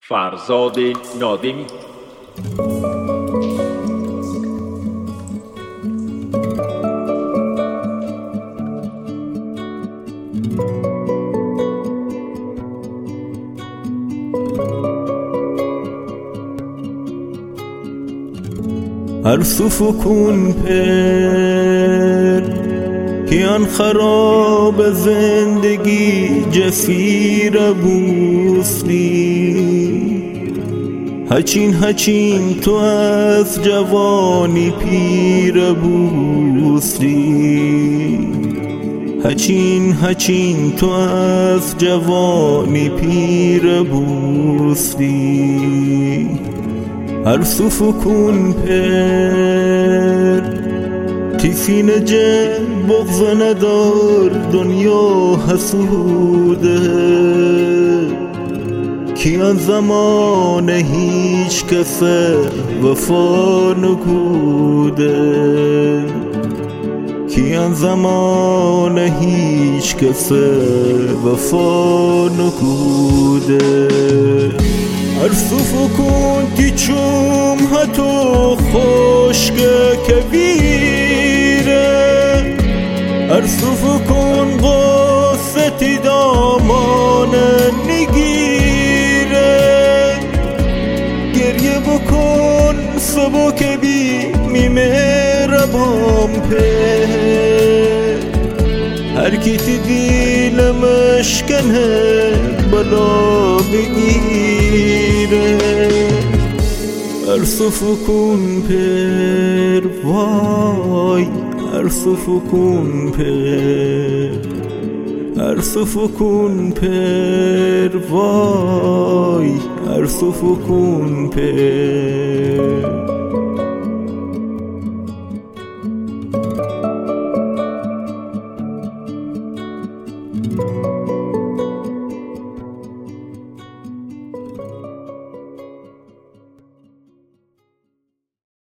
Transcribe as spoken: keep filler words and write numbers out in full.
فرزاد نادمی. هر سفکون پر کیان خراب زندگی جسیر بوسری، هچین هچین تو از جوانی پیر بوسری، هچین هچین تو از جوانی پیر بوسری. هر سفکون پر تیفین جه بغض ندار، دنیا حسوده کیان زمان هیچ کسه وفا نکوده، کیان زمان هیچ کسه وفا نکوده. هر سفکون تی چوم هتو خوشگه کبیره، هر سفکون غصه تی دامان نگیره، گریه بکن سبک بی میمهربان په، هر کی تی دیل مشکنه بلا بگیره. هر سفکون پر وای، هر سفکون پر، هر سفکون پر وای، هر سفکون پر.